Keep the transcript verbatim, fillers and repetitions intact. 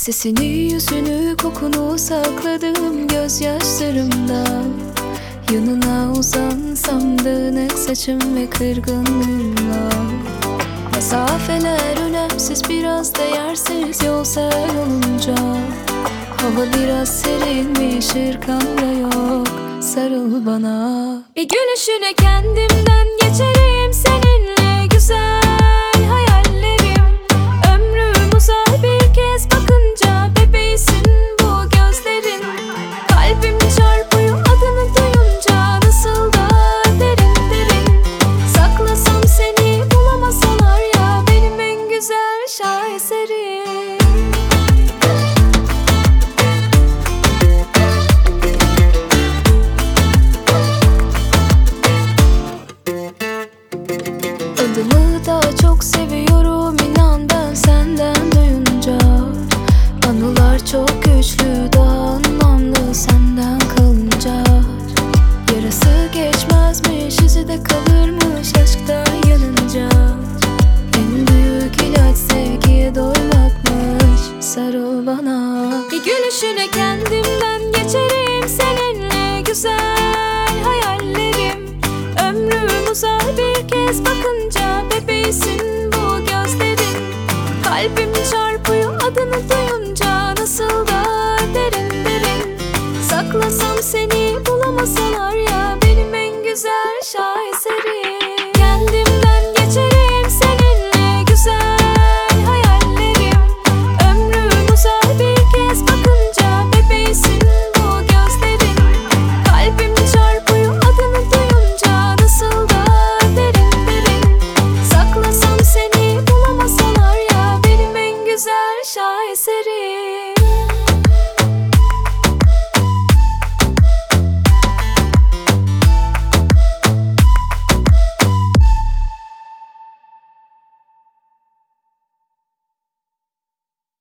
Sesini, yüzünü, kokunu sakladım gözyaşlarımda. Yanına uzansam dağınık saçım ve kırgınlığımla. Mesafeler önemsiz, biraz değersiz yol sen olunca. Hava biraz serinmiş, ırkan da yok, sarıl bana. Bir gülüşüne kendimden geçerim, seninle güzel hayallerim. Ömrüm uzar bir kez bakınca, bebeğsin bu gözlerin. Kalbim çarpıyor adını duyunca, nasıl da derin derin. Saklasam seni bulamasalar ya, benim en güzel şaheserim. Adımı daha çok seviyorum, inan ben senden duyunca. Anılar çok güçlü, daha anlamlı senden kalınca. Yarası geçmezmiş, izi de kalırmış aşktan yanınca. En büyük ilaç sevgiye doymakmış, sarıl bana. Bir gülüşüne kendimden geçerim, seninle güzel hayallerim. Ömrüm uzar bir kez bakınca, bebeğsin bu gözlerin. Kalbim çarpıyor adını duyunca, nasıl da derin derin. Saklasam seni bulamasalar ya, benim en güzel şaheserim.